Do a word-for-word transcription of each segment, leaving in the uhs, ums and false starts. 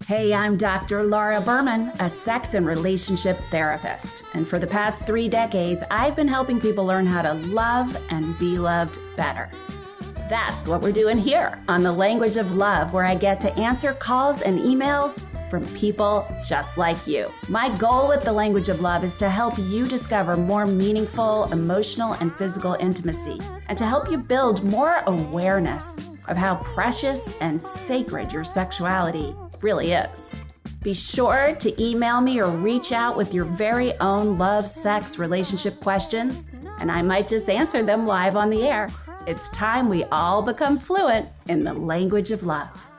Hey, I'm Doctor Laura Berman, a sex and relationship therapist. And for the past three decades, I've been helping people learn how to love and be loved better. That's what we're doing here on The Language of Love, where I get to answer calls and emails from people just like you. My goal with The Language of Love is to help you discover more meaningful emotional and physical intimacy, and to help you build more awareness of how precious and sacred your sexuality really is. Be sure to email me or reach out with your very own love, sex, relationship questions, and I might just answer them live on the air. It's time we all become fluent in the language of love.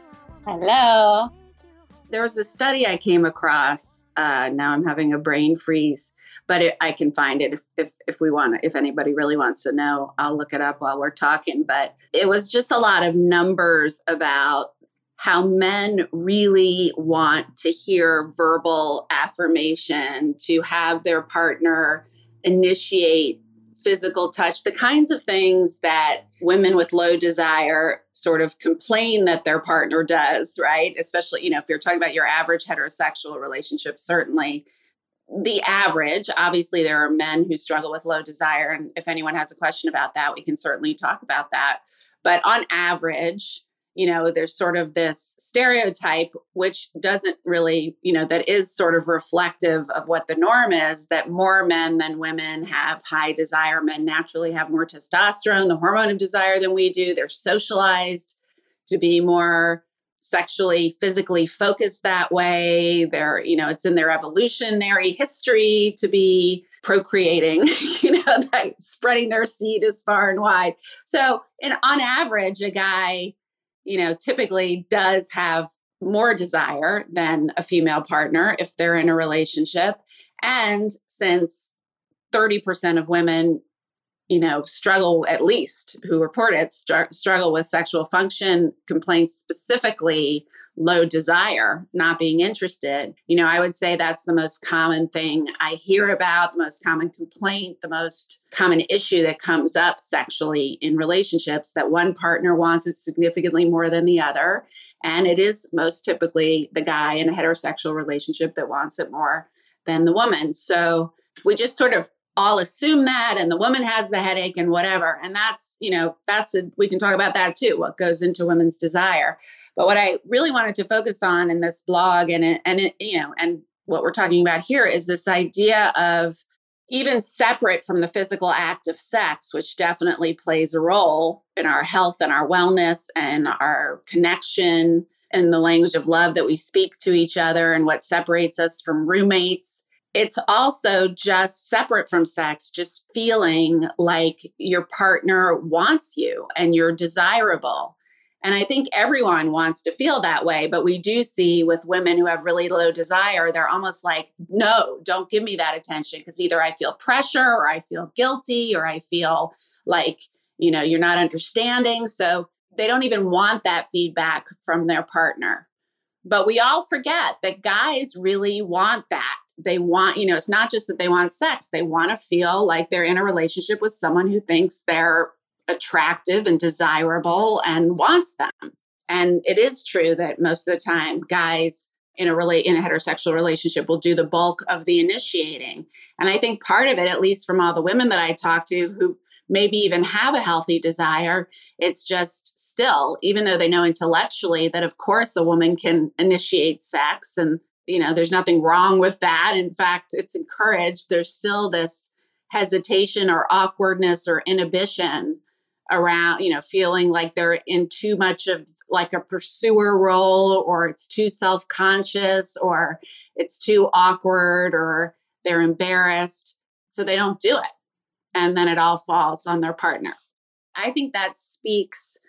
Hello. There was a study I came across. Uh, now I'm having a brain freeze, but it, I can find it if, if if we want. If anybody really wants to know, I'll look it up while we're talking. But it was just a lot of numbers about how men really want to hear verbal affirmation, to have their partner initiate physical touch, the kinds of things that women with low desire sort of complain that their partner does, right? Especially, you know, if you're talking about your average heterosexual relationship, certainly the average. Obviously, there are men who struggle with low desire. And if anyone has a question about that, we can certainly talk about that. But on average, you know, there's sort of this stereotype, which doesn't really, you know, that is sort of reflective of what the norm is, that more men than women have high desire. Men naturally have more testosterone, the hormone of desire, than we do. They're socialized to be more sexually, physically focused that way. They're, you know, it's in their evolutionary history to be procreating, you know, like spreading their seed as far and wide. So, and on average, a guy, you know, typically does have more desire than a female partner if they're in a relationship. And since thirty percent of women, you know, struggle, at least who report it, str- struggle with sexual function complaints, specifically low desire, not being interested. You know, I would say that's the most common thing I hear about, the most common complaint, the most common issue that comes up sexually in relationships, that one partner wants it significantly more than the other. And it is most typically the guy in a heterosexual relationship that wants it more than the woman. So we just sort of all assume that, and the woman has the headache and whatever. And that's, you know, that's, a, we can talk about that too, what goes into women's desire. But what I really wanted to focus on in this blog and, it, and it, you know, and what we're talking about here is this idea of, even separate from the physical act of sex, which definitely plays a role in our health and our wellness and our connection and the language of love that we speak to each other and what separates us from roommates. It's also just separate from sex, just feeling like your partner wants you and you're desirable. And I think everyone wants to feel that way. But we do see with women who have really low desire, they're almost like, no, don't give me that attention, because either I feel pressure or I feel guilty or I feel like, you know, you're not understanding. So they don't even want that feedback from their partner. But we all forget that guys really want that. They want, you know, it's not just that they want sex. They want to feel like they're in a relationship with someone who thinks they're attractive and desirable and wants them. And it is true that most of the time guys in a really in a heterosexual relationship will do the bulk of the initiating. And I think part of it, at least from all the women that I talk to who maybe even have a healthy desire, it's just still, even though they know intellectually that of course a woman can initiate sex and, you know, there's nothing wrong with that. In fact, it's encouraged. There's still this hesitation or awkwardness or inhibition around, you know, feeling like they're in too much of like a pursuer role, or it's too self-conscious, or it's too awkward, or they're embarrassed. So they don't do it. And then it all falls on their partner. I think that speaks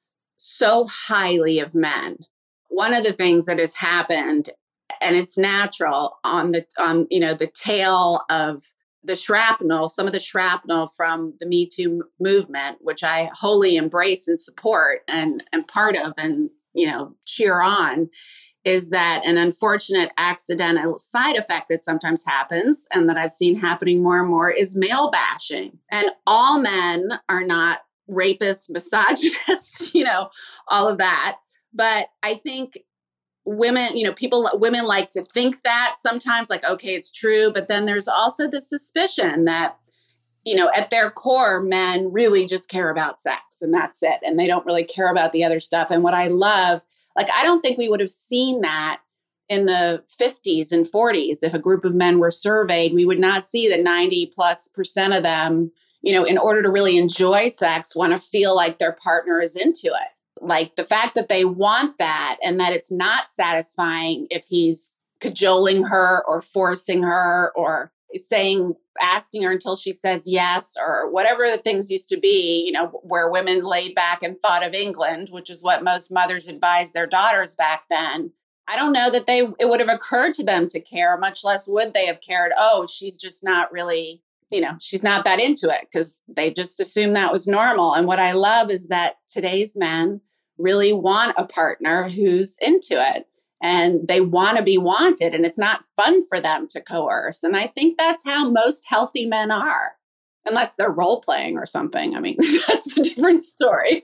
so highly of men. One of the things that has happened, and it's natural on the, on, you know, the tail of the shrapnel, some of the shrapnel from the Me Too movement, which I wholly embrace and support and am part of and, you know, cheer on, is that an unfortunate accidental side effect that sometimes happens and that I've seen happening more and more is male bashing. And all men are not rapists, misogynists, you know, all of that. But I think women, you know, people, women like to think that sometimes, like, okay, it's true. But then there's also the suspicion that, you know, at their core, men really just care about sex and that's it. And they don't really care about the other stuff. And what I love, like, I don't think we would have seen that in the fifties and forties. If a group of men were surveyed, we would not see that ninety plus percent of them, you know, in order to really enjoy sex, want to feel like their partner is into it. Like the fact that they want that and that it's not satisfying if he's cajoling her or forcing her or saying, asking her until she says yes, or whatever the things used to be, you know, where women laid back and thought of England, which is what most mothers advised their daughters back then. I don't know that they, it would have occurred to them to care, much less would they have cared. Oh, she's just not really, you know, she's not that into it, because they just assumed that was normal. And what I love is that today's men really want a partner who's into it and they want to be wanted, and it's not fun for them to coerce. And I think that's how most healthy men are, unless they're role playing or something. I mean, that's a different story.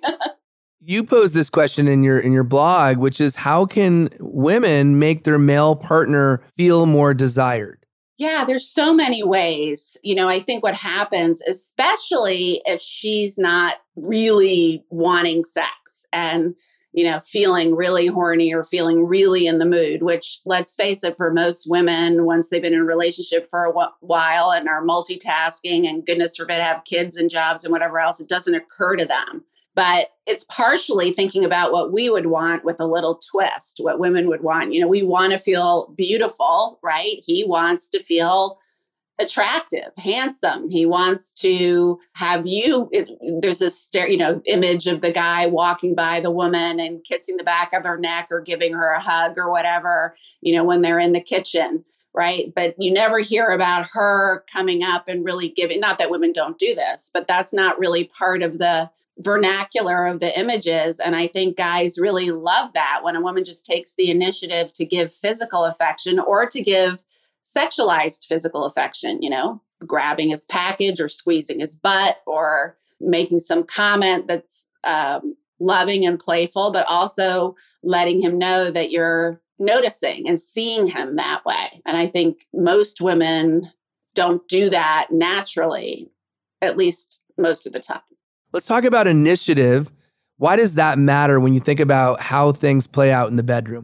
You posed this question in your in your blog, which is, how can women make their male partner feel more desired? Yeah, there's so many ways. You know, I think what happens, especially if she's not really wanting sex and, you know, feeling really horny or feeling really in the mood, which, let's face it, for most women, once they've been in a relationship for a while and are multitasking and, goodness forbid, have kids and jobs and whatever else, it doesn't occur to them. But it's partially thinking about what we would want with a little twist, what women would want. You know, we want to feel beautiful, right? He wants to feel attractive, handsome. He wants to have you. It, there's this, you know, image of the guy walking by the woman and kissing the back of her neck or giving her a hug or whatever, you know, when they're in the kitchen, right? But you never hear about her coming up and really giving, not that women don't do this, but that's not really part of the vernacular of the images. And I think guys really love that when a woman just takes the initiative to give physical affection or to give sexualized physical affection, you know, grabbing his package or squeezing his butt or making some comment that's um, loving and playful, but also letting him know that you're noticing and seeing him that way. And I think most women don't do that naturally, at least most of the time. Let's talk about initiative. Why does that matter when you think about how things play out in the bedroom?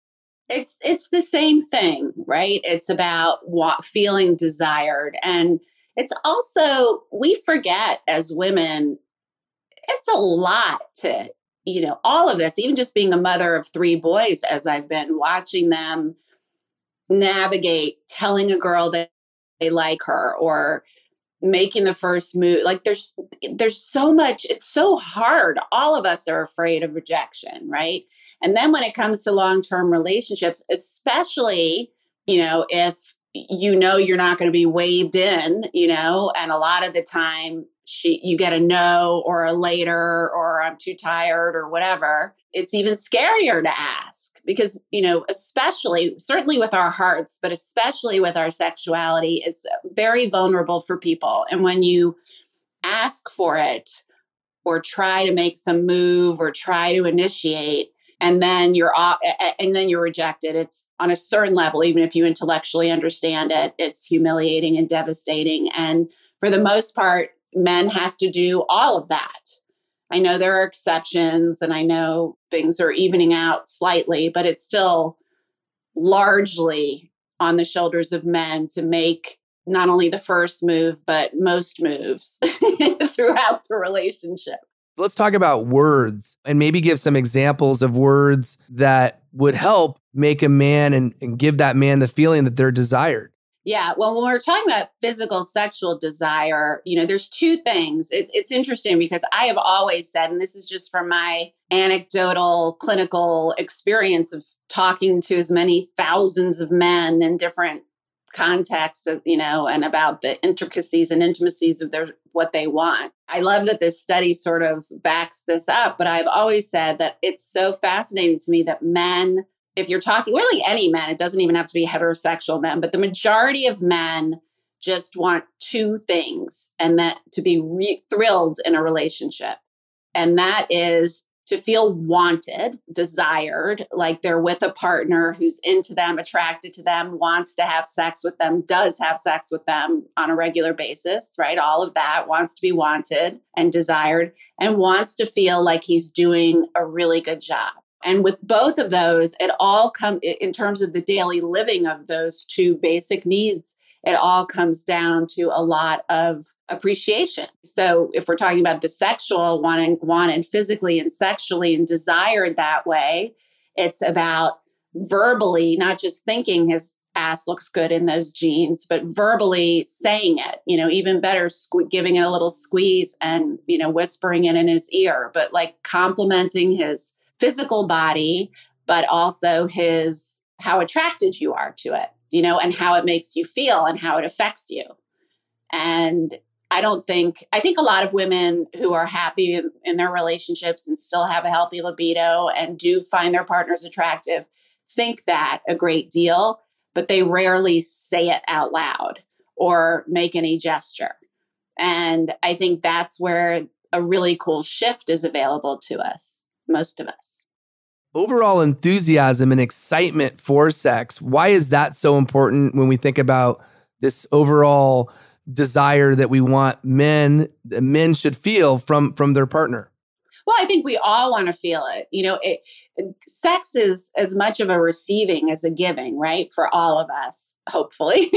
It's it's the same thing, right? It's about what, feeling desired. And it's also, we forget as women, it's a lot to, you know, all of this, even just being a mother of three boys, as I've been watching them navigate telling a girl that they like her or making the first move. Like there's, there's so much, it's so hard. All of us are afraid of rejection, right? And then when it comes to long-term relationships, especially, you know, if you know you're not going to be waved in, you know, and a lot of the time she, you get a no or a later or I'm too tired or whatever, it's even scarier to ask because, you know, especially, certainly with our hearts, but especially with our sexuality, it's very vulnerable for people. And when you ask for it or try to make some move or try to initiate, and then you're and then you're rejected, it's on a certain level, even if you intellectually understand it, it's humiliating and devastating. And for the most part, men have to do all of that. I know there are exceptions and I know things are evening out slightly, but it's still largely on the shoulders of men to make not only the first move, but most moves throughout the relationship. Let's talk about words and maybe give some examples of words that would help make a man and, and give that man the feeling that they're desired. Yeah. Well, when we're talking about physical sexual desire, you know, there's two things. It, it's interesting because I have always said, and this is just from my anecdotal clinical experience of talking to as many thousands of men in different contexts, of, you know, and about the intricacies and intimacies of their what they want. I love that this study sort of backs this up, but I've always said that it's so fascinating to me that men, if you're talking really any men, it doesn't even have to be heterosexual men, but the majority of men just want two things, and that to be re- thrilled in a relationship. And that is to feel wanted, desired, like they're with a partner who's into them, attracted to them, wants to have sex with them, does have sex with them on a regular basis, right? All of that, wants to be wanted and desired, and wants to feel like he's doing a really good job. And with both of those, it all comes in terms of the daily living of those two basic needs. It all comes down to a lot of appreciation. So if we're talking about the sexual, wanting wanted physically and sexually and desired that way, it's about verbally, not just thinking his ass looks good in those jeans, but verbally saying it, you know, even better, sque- giving it a little squeeze and, you know, whispering it in his ear, but like complimenting his physical body, but also his, how attracted you are to it, you know, and how it makes you feel and how it affects you. And I don't think, I think a lot of women who are happy in, in their relationships and still have a healthy libido and do find their partners attractive think that a great deal, but they rarely say it out loud or make any gesture. And I think that's where a really cool shift is available to us, most of us. Overall enthusiasm and excitement for sex. Why is that so important when we think about this overall desire that we want men, men should feel from, from their partner? Well, I think we all want to feel it. You know, it, sex is as much of a receiving as a giving, right? For all of us, hopefully.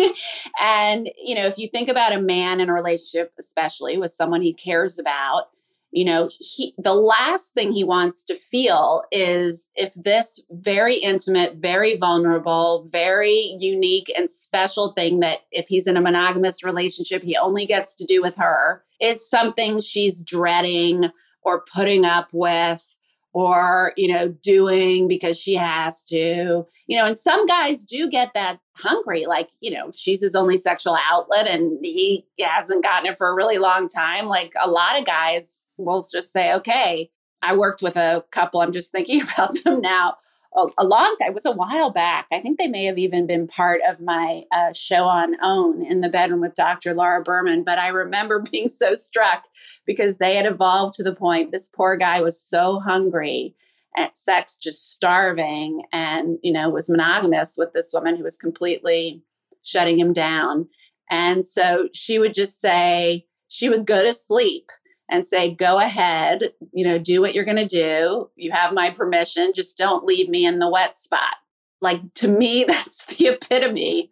And, you know, if you think about a man in a relationship, especially with someone he cares about, you know, he, the last thing he wants to feel is if this very intimate, very vulnerable, very unique and special thing that if he's in a monogamous relationship, he only gets to do with her is something she's dreading or putting up with or, you know, doing because she has to, you know, and some guys do get that hungry, like, you know, she's his only sexual outlet and he hasn't gotten it for a really long time. Like a lot of guys will just say, okay, I worked with a couple, I'm just thinking about them now, a, a long time, it was a while back. I think they may have even been part of my uh, show on OWN, In the Bedroom with Doctor Laura Berman. But I remember being so struck because they had evolved to the point, this poor guy was so hungry at sex, just starving, and, you know, was monogamous with this woman who was completely shutting him down. And so she would just say, she would go to sleep and say, go ahead, you know, do what you're going to do. You have my permission. Just don't leave me in the wet spot. Like, to me, that's the epitome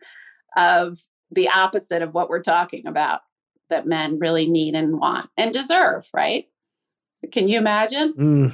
of the opposite of what we're talking about, that men really need and want and deserve, right? Can you imagine?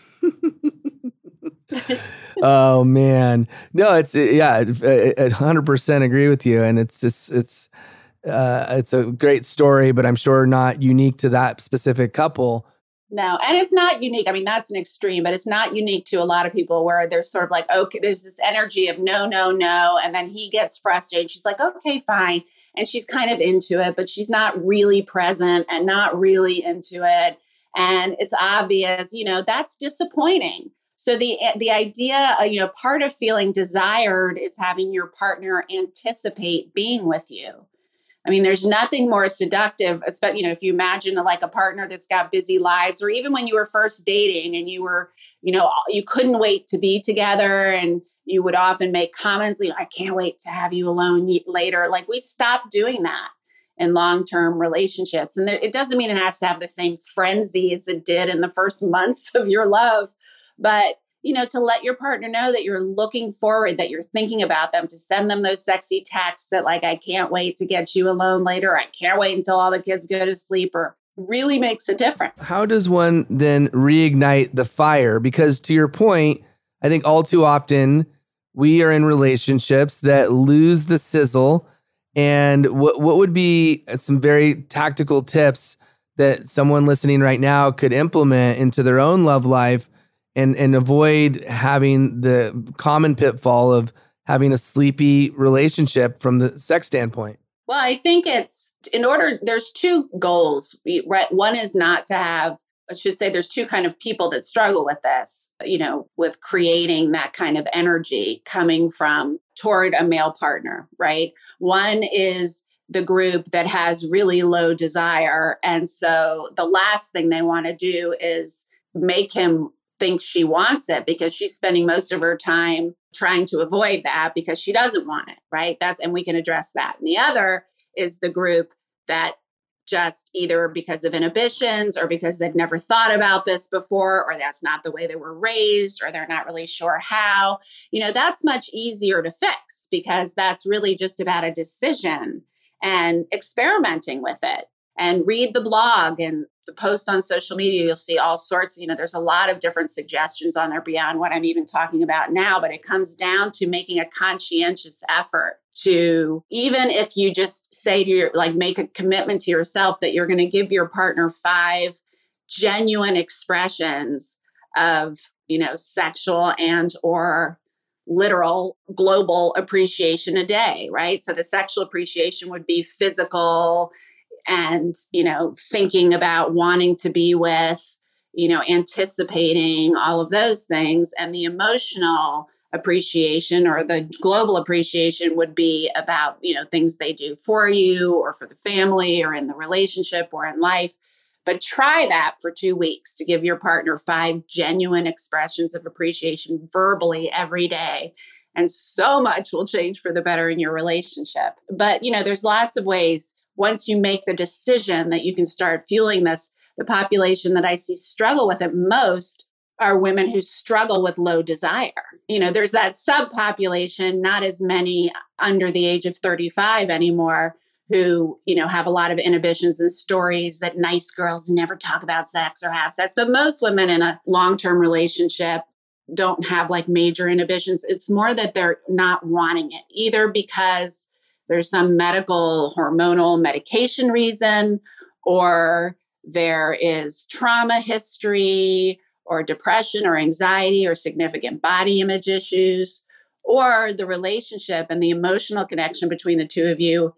Mm. Oh, man. No, it's, yeah, I one hundred percent agree with you. And it's, it's, it's, Uh, it's a great story, but I'm sure not unique to that specific couple. No, and it's not unique. I mean, that's an extreme, but it's not unique to a lot of people where they're sort of like, okay, there's this energy of no, no, no. And then he gets frustrated. She's like, okay, fine. And she's kind of into it, but she's not really present and not really into it. And it's obvious, you know, that's disappointing. So the the idea, uh, you know, part of feeling desired is having your partner anticipate being with you. I mean, there's nothing more seductive, especially, you know, if you imagine like a partner that's got busy lives, or even when you were first dating and you were, you know, you couldn't wait to be together and you would often make comments, you know, I can't wait to have you alone later. Like, we stopped doing that in long-term relationships. And there, it doesn't mean it has to have the same frenzy as it did in the first months of your love, but you know, to let your partner know that you're looking forward, that you're thinking about them, to send them those sexy texts that like, I can't wait to get you alone later. I can't wait until all the kids go to sleep, or really makes a difference. How does one then reignite the fire? Because to your point, I think all too often we are in relationships that lose the sizzle. And what, what would be some very tactical tips that someone listening right now could implement into their own love life and and avoid having the common pitfall of having a sleepy relationship from the sex standpoint? Well, I think it's in order, there's two goals, right? One is not to have, I should say there's two kind of people that struggle with this, you know, with creating that kind of energy coming from toward a male partner, right? One is the group that has really low desire. And so the last thing they want to do is make him thinks she wants it because she's spending most of her time trying to avoid that because she doesn't want it, right? That's, and we can address that. And the other is the group that just either because of inhibitions or because they've never thought about this before, or that's not the way they were raised, or they're not really sure how, you know, that's much easier to fix because that's really just about a decision and experimenting with it. And read the blog and the post on social media. You'll see all sorts, you know, there's a lot of different suggestions on there beyond what I'm even talking about now, but it comes down to making a conscientious effort to, even if you just say to your, like, make a commitment to yourself that you're going to give your partner five genuine expressions of, you know, sexual and or literal global appreciation a day, right? So the sexual appreciation would be physical and, you know, thinking about wanting to be with, you know, anticipating all of those things. And the emotional appreciation or the global appreciation would be about, you know, things they do for you or for the family or in the relationship or in life. But try that for two weeks to give your partner five genuine expressions of appreciation verbally every day. And so much will change for the better in your relationship. But, you know, there's lots of ways. Once you make the decision that you can start fueling this, the population that I see struggle with it most are women who struggle with low desire. You know, there's that subpopulation, not as many under the age of thirty-five anymore, who, you know, have a lot of inhibitions and stories that nice girls never talk about sex or have sex. But most women in a long-term relationship don't have like major inhibitions. It's more that they're not wanting it, either because there's some medical hormonal medication reason, or there is trauma history or depression or anxiety or significant body image issues, or the relationship and the emotional connection between the two of you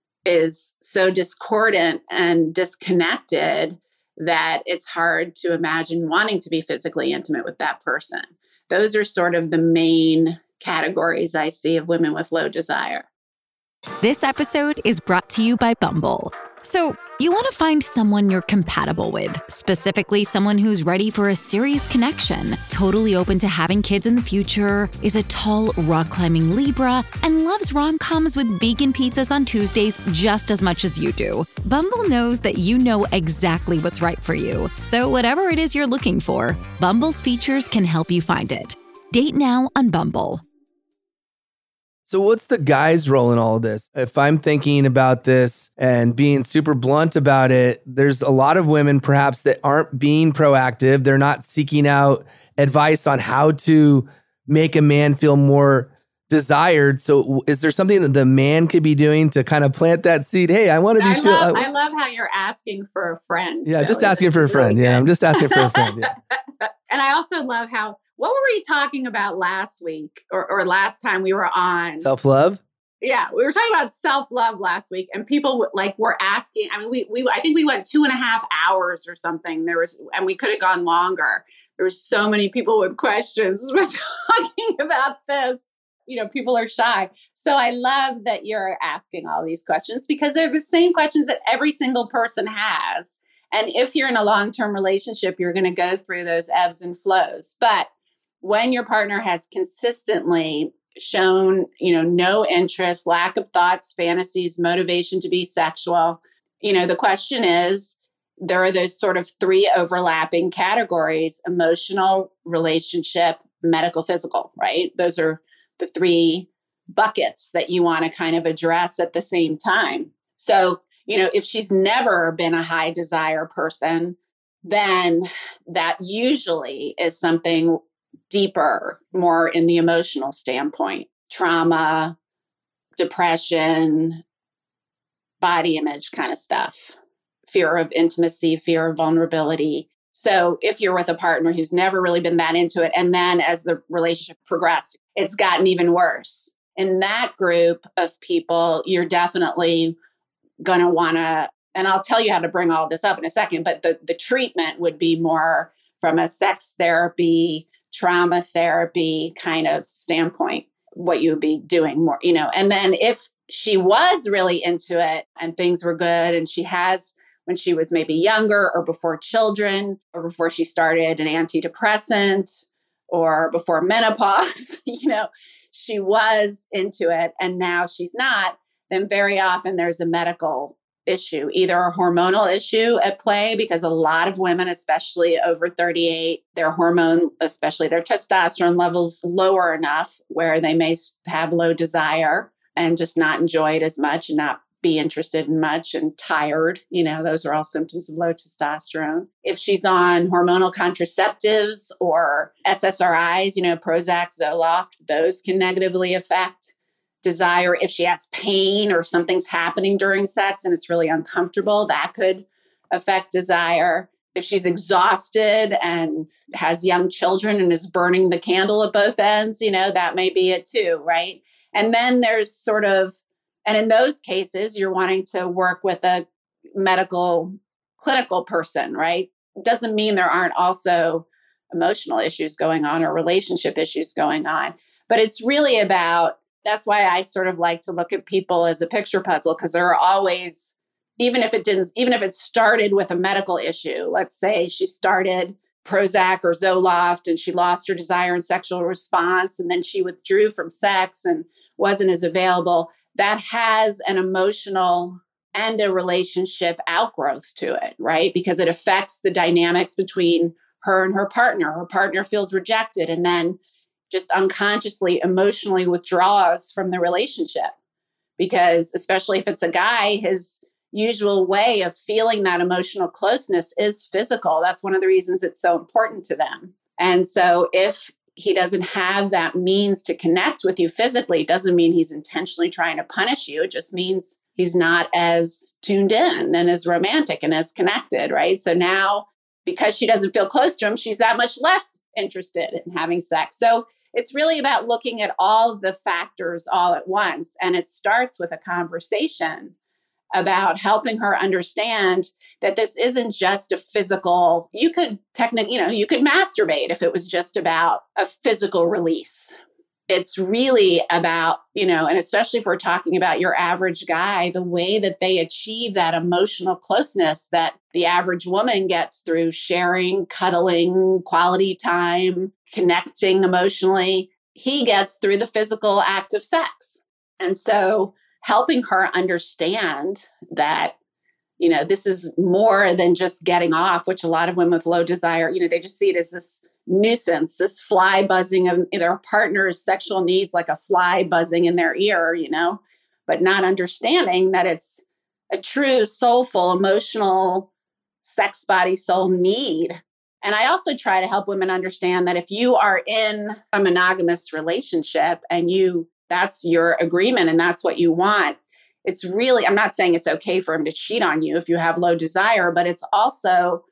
is so discordant and disconnected that it's hard to imagine wanting to be physically intimate with that person. Those are sort of the main categories I see of women with low desire. This episode is brought to you by Bumble. So, you want to find someone you're compatible with, specifically someone who's ready for a serious connection, totally open to having kids in the future, is a tall, rock-climbing Libra, and loves rom-coms with vegan pizzas on Tuesdays just as much as you do. Bumble knows that you know exactly what's right for you. So whatever it is you're looking for, Bumble's features can help you find it. Date now on Bumble. So what's the guy's role in all of this? If I'm thinking about this and being super blunt about it, there's a lot of women perhaps that aren't being proactive. They're not seeking out advice on how to make a man feel more desired. So is there something that the man could be doing to kind of plant that seed? Hey, I want to be I feel. Love, uh, I love how you're asking for a friend. Yeah, Joey. just asking for a friend. Really yeah, good. I'm just asking for a friend. Yeah. And I also love how, what were we talking about last week or, or last time we were on? Self-love? Yeah, we were talking about self-love last week, and people like were asking, I mean, we, we, I think we went two and a half hours or something. There was, and we could have gone longer. There were so many people with questions. We're talking about this. You know, people are shy. So I love that you're asking all these questions because they're the same questions that every single person has. And if you're in a long-term relationship, you're going to go through those ebbs and flows. But when your partner has consistently shown, you know, no interest, lack of thoughts, fantasies, motivation to be sexual, you know, the question is, there are those sort of three overlapping categories: emotional, relationship, medical, physical, right? Those are the three buckets that you want to kind of address at the same time. So, you know, if she's never been a high desire person, then that usually is something deeper, more in the emotional standpoint: trauma, depression, body image kind of stuff, fear of intimacy, fear of vulnerability. So if you're with a partner who's never really been that into it, and then as the relationship progressed, it's gotten even worse, in that group of people, you're definitely going to want to, and I'll tell you how to bring all this up in a second, but the, the treatment would be more from a sex therapy, trauma therapy kind of standpoint, what you would be doing more, you know. And then if she was really into it and things were good and she has when she was maybe younger or before children or before she started an antidepressant or before menopause, you know, she was into it and now she's not, then very often there's a medical issue, either a hormonal issue at play, because a lot of women, especially over thirty-eight, their hormone, especially their testosterone levels lower enough where they may have low desire and just not enjoy it as much and not be interested in much and tired. You know, those are all symptoms of low testosterone. If she's on hormonal contraceptives or S S R Is, you know, Prozac, Zoloft, those can negatively affect desire. If she has pain or something's happening during sex and it's really uncomfortable, that could affect desire. If she's exhausted and has young children and is burning the candle at both ends, you know, that may be it too, right? And then there's sort of, and in those cases, you're wanting to work with a medical, clinical person, right? Doesn't mean there aren't also emotional issues going on or relationship issues going on. But it's really about, that's why I sort of like to look at people as a picture puzzle, because there are always, even if it didn't, even if it started with a medical issue, let's say she started Prozac or Zoloft and she lost her desire and sexual response, and then she withdrew from sex and wasn't as available, that has an emotional and a relationship outgrowth to it, right? Because it affects the dynamics between her and her partner. Her partner feels rejected and then just unconsciously emotionally withdraws from the relationship. Because especially if it's a guy, his usual way of feeling that emotional closeness is physical. That's one of the reasons it's so important to them. And so if he doesn't have that means to connect with you physically, it doesn't mean he's intentionally trying to punish you. It just means he's not as tuned in and as romantic and as connected, right? So now, because she doesn't feel close to him, she's that much less interested in having sex. So it's really about looking at all of the factors all at once. And it starts with a conversation about helping her understand that this isn't just a physical, you could technically, you know, you could masturbate if it was just about a physical release. It's really about, you know, and especially if we're talking about your average guy, the way that they achieve that emotional closeness that the average woman gets through sharing, cuddling, quality time, connecting emotionally, he gets through the physical act of sex. And so helping her understand that, you know, this is more than just getting off, which a lot of women with low desire, you know, they just see it as this nuisance, this fly buzzing of their partner's sexual needs, like a fly buzzing in their ear, you know, but not understanding that it's a true soulful, emotional, sex, body, soul need. And I also try to help women understand that if you are in a monogamous relationship and you, that's your agreement and that's what you want, it's really, I'm not saying it's okay for him to cheat on you if you have low desire, but it's also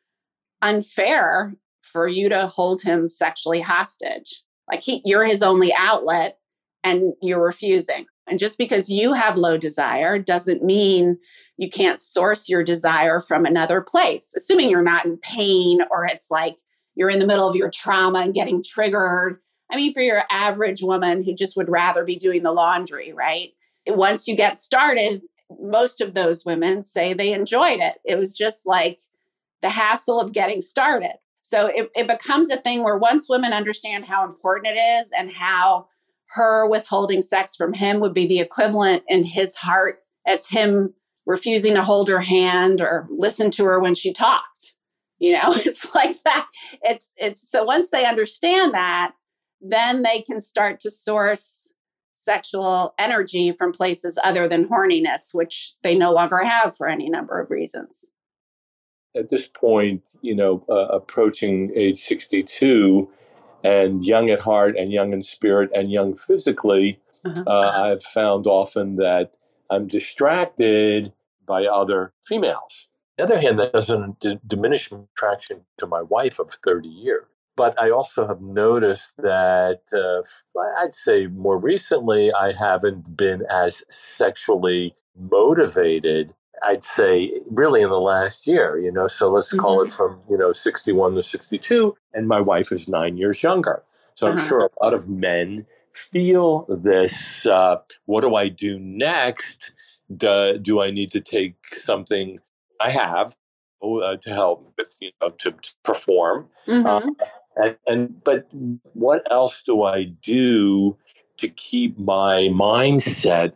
unfair for you to hold him sexually hostage. Like he, you're his only outlet and you're refusing. And just because you have low desire doesn't mean you can't source your desire from another place, assuming you're not in pain or it's like you're in the middle of your trauma and getting triggered. I mean, for your average woman who just would rather be doing the laundry, right? Once you get started, most of those women say they enjoyed it. It was just like the hassle of getting started. So it, it becomes a thing where once women understand how important it is and how her withholding sex from him would be the equivalent in his heart as him refusing to hold her hand or listen to her when she talked, you know, it's like that. It's, it's, so once they understand that, then they can start to source sexual energy from places other than horniness, which they no longer have for any number of reasons. At this point, you know, uh, approaching age sixty-two and young at heart and young in spirit and young physically, uh-huh. uh, I've found often that I'm distracted by other females. On the other hand, that doesn't d- diminish my attraction to my wife of thirty years. But I also have noticed that uh, I'd say more recently, I haven't been as sexually motivated, I'd say really in the last year, you know, so let's call mm-hmm. it from, you know, sixty-one to sixty-two, and my wife is nine years younger. So uh-huh. I'm sure a lot of men feel this, uh, what do I do next? Do, do I need to take something I have uh, to help with, you know, to, to perform. Mm-hmm. Uh, and, and but what else do I do to keep my mindset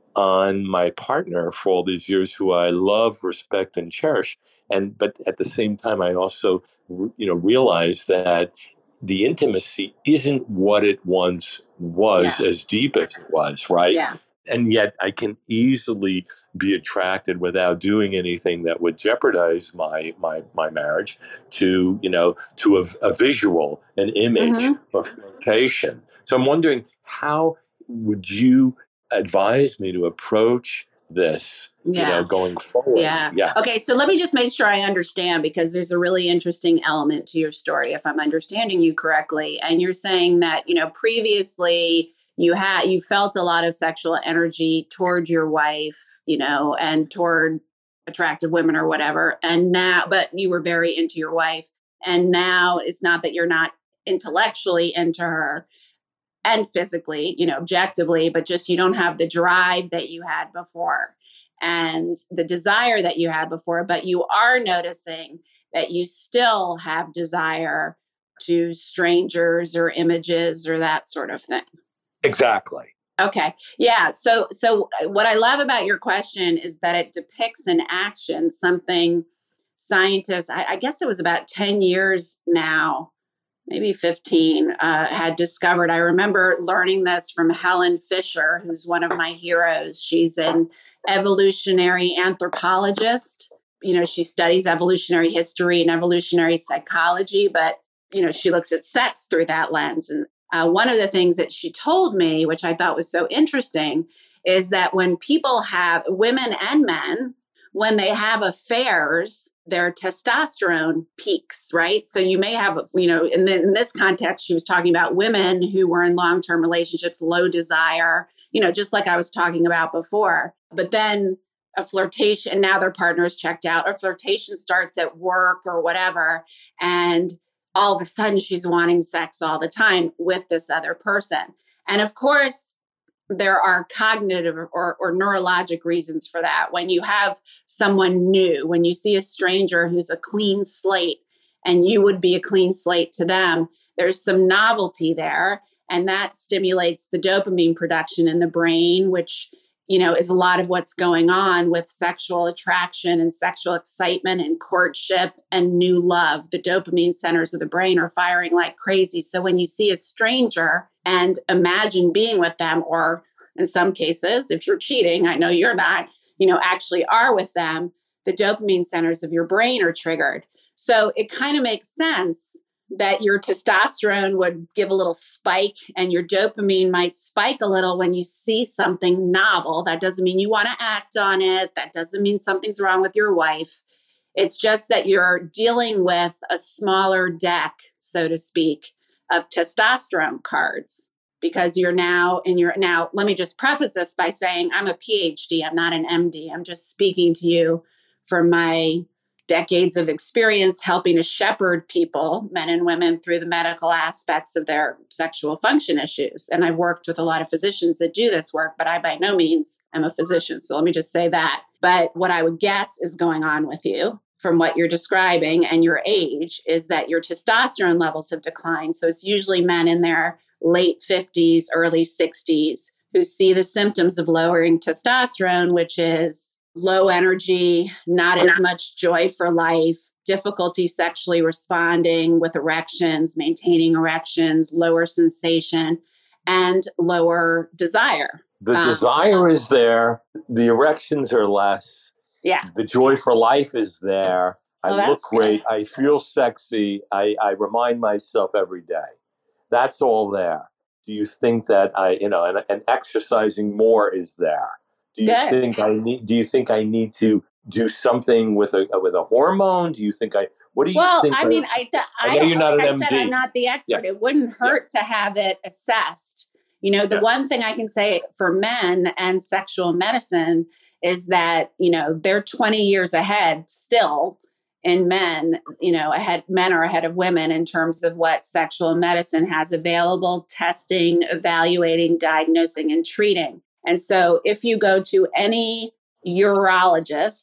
on my partner for all these years, who I love, respect, and cherish? And but at the same time, I also, you know, realize that the intimacy isn't what it once was, Yeah. as deep as it was, right? Yeah. And yet I can easily be attracted without doing anything that would jeopardize my my my marriage to, you know, to a, a visual, an image, Mm-hmm. a flirtation. So I'm wondering, how would you advise me to approach this, Yeah. you know, going forward? Yeah. Yeah. Okay. So let me just make sure I understand, because there's a really interesting element to your story, if I'm understanding you correctly. And you're saying that, you know, previously you had, you felt a lot of sexual energy toward your wife, you know, and toward attractive women or whatever. And now, but you were very into your wife. And now it's not that you're not intellectually into her and physically, you know, objectively, but just you don't have the drive that you had before and the desire that you had before, but you are noticing that you still have desire to strangers or images or that sort of thing. Exactly. Okay. Yeah. So, so what I love about your question is that it depicts in action something scientists, I, I guess it was about ten years now, maybe fifteen, uh, had discovered. I remember learning this from Helen Fisher, who's one of my heroes. She's an evolutionary anthropologist. You know, she studies evolutionary history and evolutionary psychology, but, you know, she looks at sex through that lens. And uh, one of the things that she told me, which I thought was so interesting, is that when people have, women and men, when they have affairs, their testosterone peaks, right? So you may have, you know, in, the, in this context, she was talking about women who were in long-term relationships, low desire, you know, just like I was talking about before. But then a flirtation, now their partner is checked out, a flirtation starts at work or whatever, and all of a sudden she's wanting sex all the time with this other person. And of course, there are cognitive or, or neurologic reasons for that. When you have someone new, when you see a stranger who's a clean slate and you would be a clean slate to them, there's some novelty there. And that stimulates the dopamine production in the brain, which, you know, is a lot of what's going on with sexual attraction and sexual excitement and courtship and new love. The dopamine centers of the brain are firing like crazy. So when you see a stranger and imagine being with them, or in some cases, if you're cheating, I know you're not, you know, actually are with them, the dopamine centers of your brain are triggered. So it kind of makes sense that your testosterone would give a little spike and your dopamine might spike a little when you see something novel. That doesn't mean you want to act on it. That doesn't mean something's wrong with your wife. It's just that you're dealing with a smaller deck, so to speak, of testosterone cards, because you're now in your, now, let me just preface this by saying I'm a P H D. I'm not an M D. I'm just speaking to you from my decades of experience helping to shepherd people, men and women, through the medical aspects of their sexual function issues. And I've worked with a lot of physicians that do this work, but I by no means am a physician. So let me just say that. But what I would guess is going on with you from what you're describing and your age is that your testosterone levels have declined. So it's usually men in their late fifties, early sixties who see the symptoms of lowering testosterone, which is low energy, not as much joy for life, difficulty sexually responding with erections, maintaining erections, lower sensation, and lower desire. The Um, desire is there. The erections are less. Yeah. The joy for life is there. I Oh, look that's great. good. I feel sexy. I, I remind myself every day. That's all there. Do you think that I, you know, and, and exercising more is there? Do you Good. think I need? Do you think I need to do something with a with a hormone? Do you think I? What do you Well, think? I mean, I, I, I I know don't you're know. not Like an I said, M D. I'm not the expert. Yeah. It wouldn't hurt to have it assessed. You know, the Yes. one thing I can say for men and sexual medicine is that, you know, they're twenty years ahead still in men, you know, ahead, men are ahead of women in terms of what sexual medicine has available, testing, evaluating, diagnosing, and treating. And so if you go to any urologist,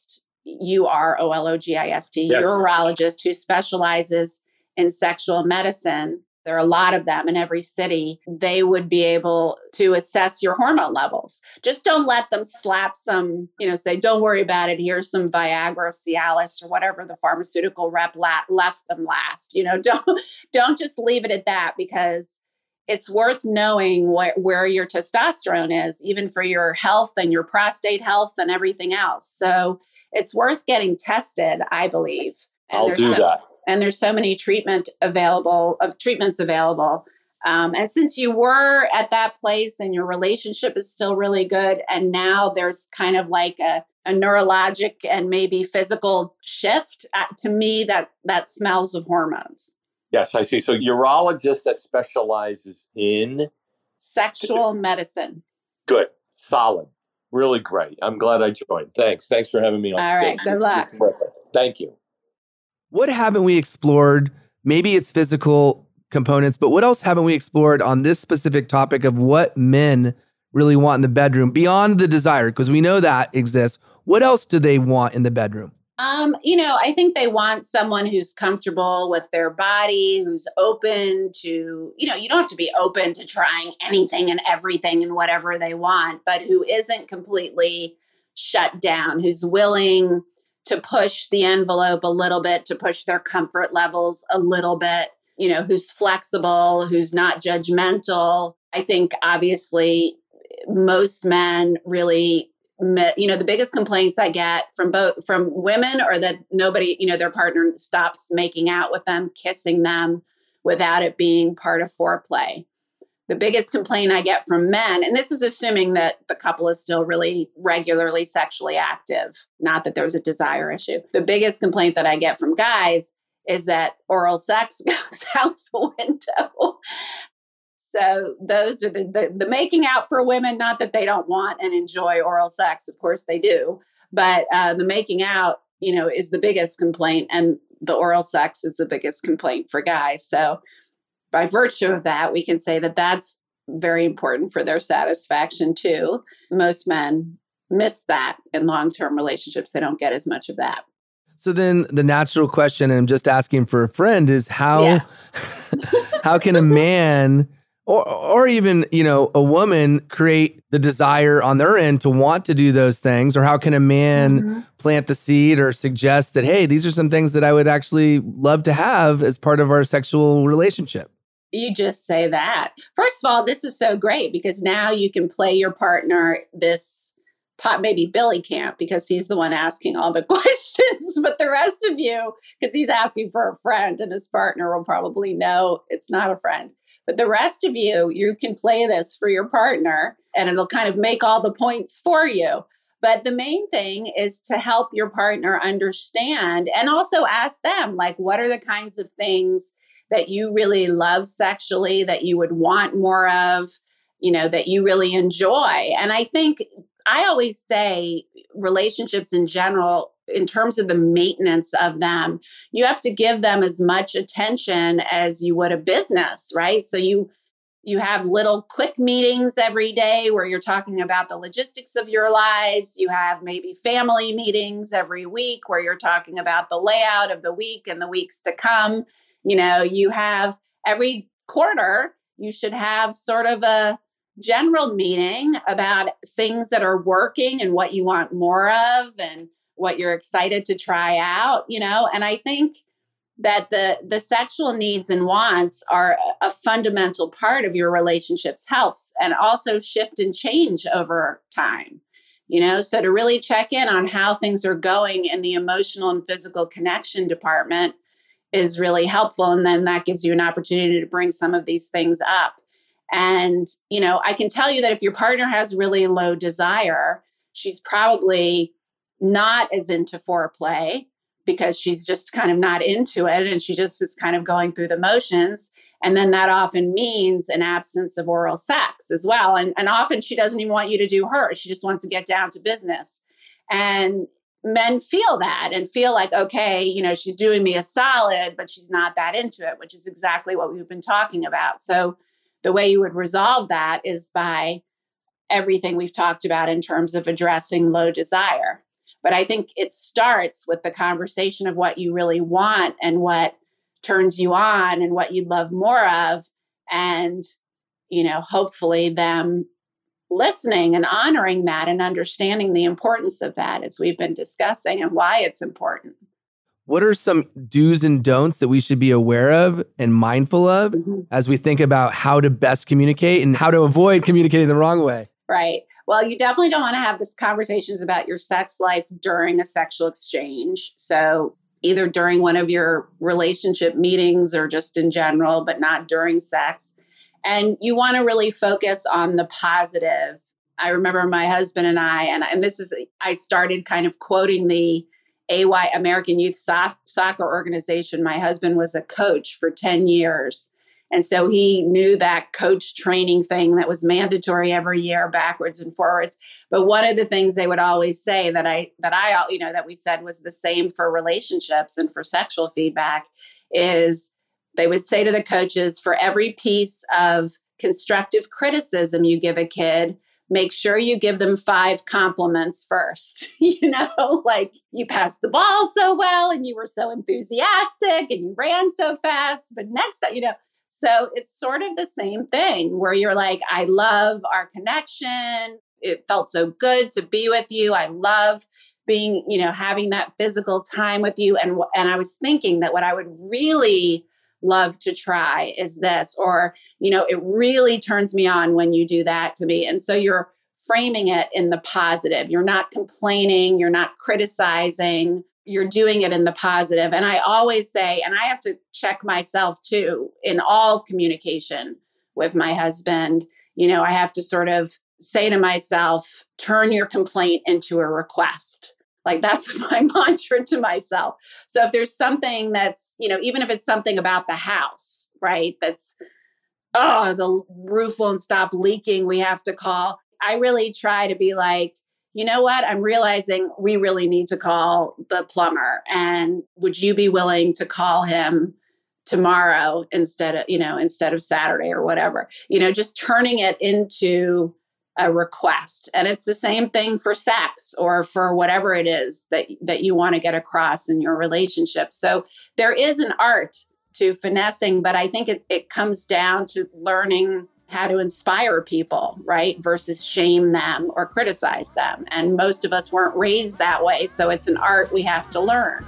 U R O L O G I S T, Yes. urologist who specializes in sexual medicine. There are a lot of them in every city. They would be able to assess your hormone levels. Just don't let them slap some, you know, say, don't worry about it. Here's some Viagra, Cialis, or whatever the pharmaceutical rep la- left them last. You know, don't, don't just leave it at that, because it's worth knowing wh- where your testosterone is, even for your health and your prostate health and everything else. So it's worth getting tested, I believe. And I'll there's do so, that. And there's so many treatment available of treatments available. Um, and since you were at that place and your relationship is still really good, and now there's kind of like a, a neurologic and maybe physical shift, uh, to me, that that smells of hormones. Yes, I see. So urologist that specializes in Sexual medicine. Good, solid, really great. I'm glad I joined. Thanks. Thanks for having me on All stage. right, good luck. Thank you. What haven't we explored? Maybe it's physical components, but what else haven't we explored on this specific topic of what men really want in the bedroom beyond the desire? Because we know that exists. What else do they want in the bedroom? Um, you know, I think they want someone who's comfortable with their body, who's open to, you know, you don't have to be open to trying anything and everything and whatever they want, but who isn't completely shut down, who's willing to push the envelope a little bit, to push their comfort levels a little bit, you know, who's flexible, who's not judgmental. I think obviously most men really, you know, the biggest complaints I get from both from women are that nobody, you know, their partner stops making out with them, kissing them without it being part of foreplay. The biggest complaint I get from men, and this is assuming that the couple is still really regularly sexually active, not that there's a desire issue. The biggest complaint that I get from guys is that oral sex goes out the window. So those are the, the, the making out for women, not that they don't want and enjoy oral sex. Of course they do. But uh, the making out, you know, is the biggest complaint. And the oral sex is the biggest complaint for guys. So by virtue of that, we can say that that's very important for their satisfaction too. Most men miss that in long-term relationships. They don't get as much of that. So then the natural question, and I'm just asking for a friend, is how, yes. how can a man or or even, you know, a woman create the desire on their end to want to do those things? Or how can a man mm-hmm. plant the seed or suggest that, hey, these are some things that I would actually love to have as part of our sexual relationship? You just say that. First of all, this is so great because now you can play your partner this pot, maybe Billy can't because he's the one asking all the questions, but the rest of you, because he's asking for a friend and his partner will probably know it's not a friend. But the rest of you, you can play this for your partner and it'll kind of make all the points for you. But the main thing is to help your partner understand and also ask them, like, what are the kinds of things that you really love sexually, that you would want more of, you know, that you really enjoy. And I think I always say relationships in general, in terms of the maintenance of them, you have to give them as much attention as you would a business, right? So you you have little quick meetings every day where you're talking about the logistics of your lives. You have maybe family meetings every week where you're talking about the layout of the week and the weeks to come. You know, you have every quarter, you should have sort of a general meeting about things that are working and what you want more of and what you're excited to try out, you know, and I think that the the sexual needs and wants are a fundamental part of your relationship's health and also shift and change over time, you know, so to really check in on how things are going in the emotional and physical connection department is really helpful. And then that gives you an opportunity to bring some of these things up. And, you know, I can tell you that if your partner has really low desire, she's probably not as into foreplay because she's just kind of not into it. And she just is kind of going through the motions. And then that often means an absence of oral sex as well. And, and often she doesn't even want you to do her. She just wants to get down to business. And men feel that and feel like, okay, you know, she's doing me a solid, but she's not that into it, which is exactly what we've been talking about. So the way you would resolve that is by everything we've talked about in terms of addressing low desire. But I think it starts with the conversation of what you really want and what turns you on and what you'd love more of. And, you know, hopefully them listening and honoring that and understanding the importance of that, as we've been discussing, and why it's important. What are some do's and don'ts that we should be aware of and mindful of mm-hmm. as we think about how to best communicate and how to avoid communicating the wrong way? Right. Well, you definitely don't want to have this conversations about your sex life during a sexual exchange. So either during one of your relationship meetings or just in general, but not during sex. And you want to really focus on the positive. I remember my husband and I, and, and this is, I started kind of quoting the A Y, American Youth so- Soccer Organization. My husband was a coach for ten years. And so he knew that coach training thing that was mandatory every year, backwards and forwards. But one of the things they would always say that I, that I, you know, that we said was the same for relationships and for sexual feedback is they would say to the coaches, for every piece of constructive criticism you give a kid, make sure you give them five compliments first. You know, like you passed the ball so well and you were so enthusiastic and you ran so fast. But next, you know, so it's sort of the same thing where you're like, I love our connection. It felt so good to be with you. I love being, you know, having that physical time with you. And, and I was thinking that what I would really love to try is this, or, you know, it really turns me on when you do that to me. And so you're framing it in the positive. You're not complaining. You're not criticizing. You're doing it in the positive. And I always say, and I have to check myself too, in all communication with my husband, you know, I have to sort of say to myself, turn your complaint into a request. Like that's my mantra to myself. So if there's something that's, you know, even if it's something about the house, right? That's, oh, the roof won't stop leaking. We have to call. I really try to be like, you know what? I'm realizing we really need to call the plumber. And would you be willing to call him tomorrow instead of, you know, instead of Saturday or whatever, you know, just turning it into a request. And it's the same thing for sex or for whatever it is that, that you want to get across in your relationship. So there is an art to finessing, but I think it, it comes down to learning how to inspire people, right? Versus shame them or criticize them. And most of us weren't raised that way. So it's an art we have to learn.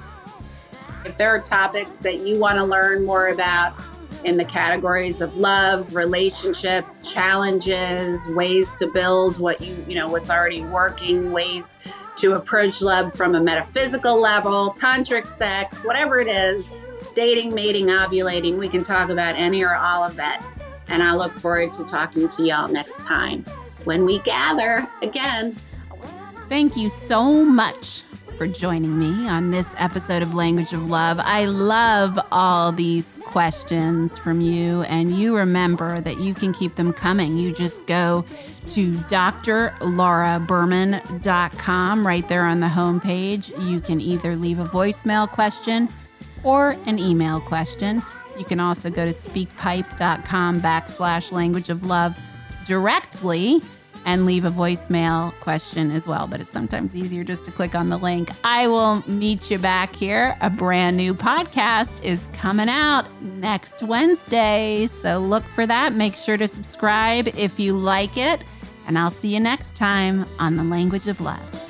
If there are topics that you want to learn more about in the categories of love, relationships, challenges, ways to build what you, you know, what's already working, ways to approach love from a metaphysical level, tantric sex, whatever it is, dating, mating, ovulating, we can talk about any or all of it. And I look forward to talking to y'all next time when we gather again. Thank you so much for joining me on this episode of Language of Love. I love all these questions from you, and you remember that you can keep them coming. You just go to D R Laura Berman dot com right there on the homepage. You can either leave a voicemail question or an email question. You can also go to speakpipe.com backslash language of love directly and leave a voicemail question as well. But it's sometimes easier just to click on the link. I will meet you back here. A brand new podcast is coming out next Wednesday. So look for that. Make sure to subscribe if you like it. And I'll see you next time on The Language of Love.